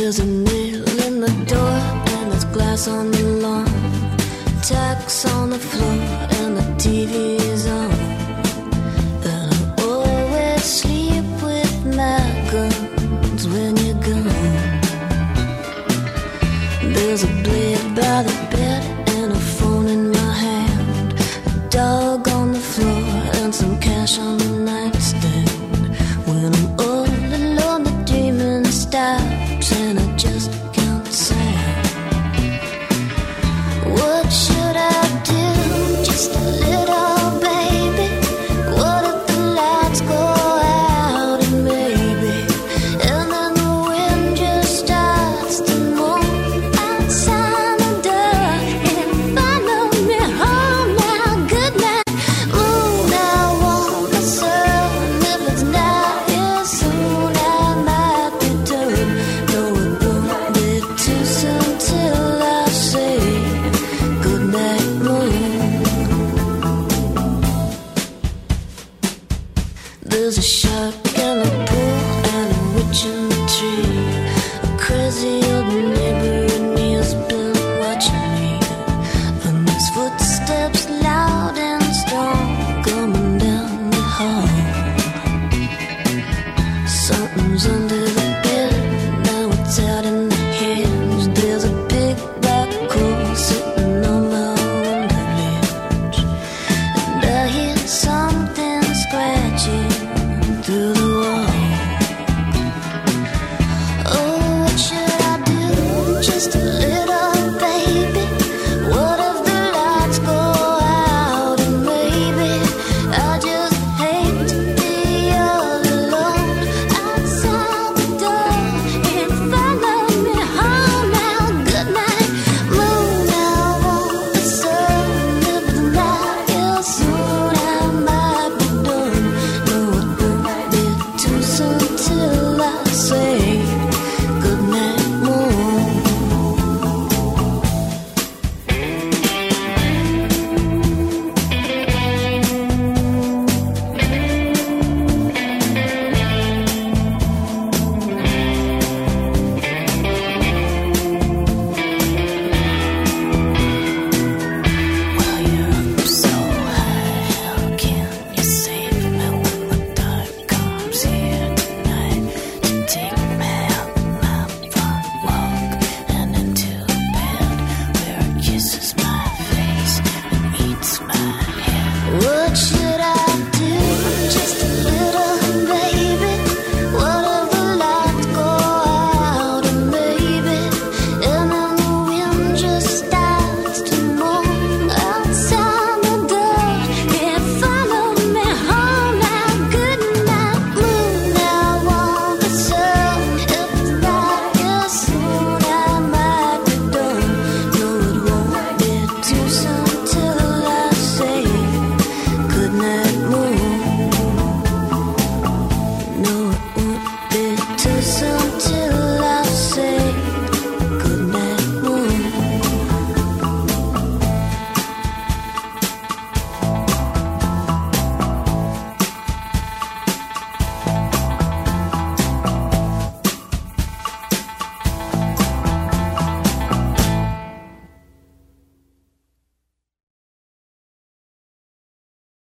There's a nail in the door and there's glass on the lawn, tacks on the floor and the TV's on. And I always sleep with my guns when you're gone. There's a blade by the bed and a phone in my hand, a dog on the floor and some cash on the nightstand. When I'm all alone the dreaming stops and I just can't sound. What should I do? Just a little baby. What if the lights go out and maybe, and then the wind just starts to moan outside the door and follow me home now. Good night, moon. I want the sun. If it's not here soon, I might return. No, it won't be too soon till I say good night, moon. There's a shark in the pool and a witch in the tree. A crazy old neighbor and he has been watching me. And there's footsteps loud and strong coming down the hall. Something's under the bed, now it's out in the hinge. There's a big black hole sitting on my window ledge, and I hear something scratching through the wall. Oh, what should I do? Just a little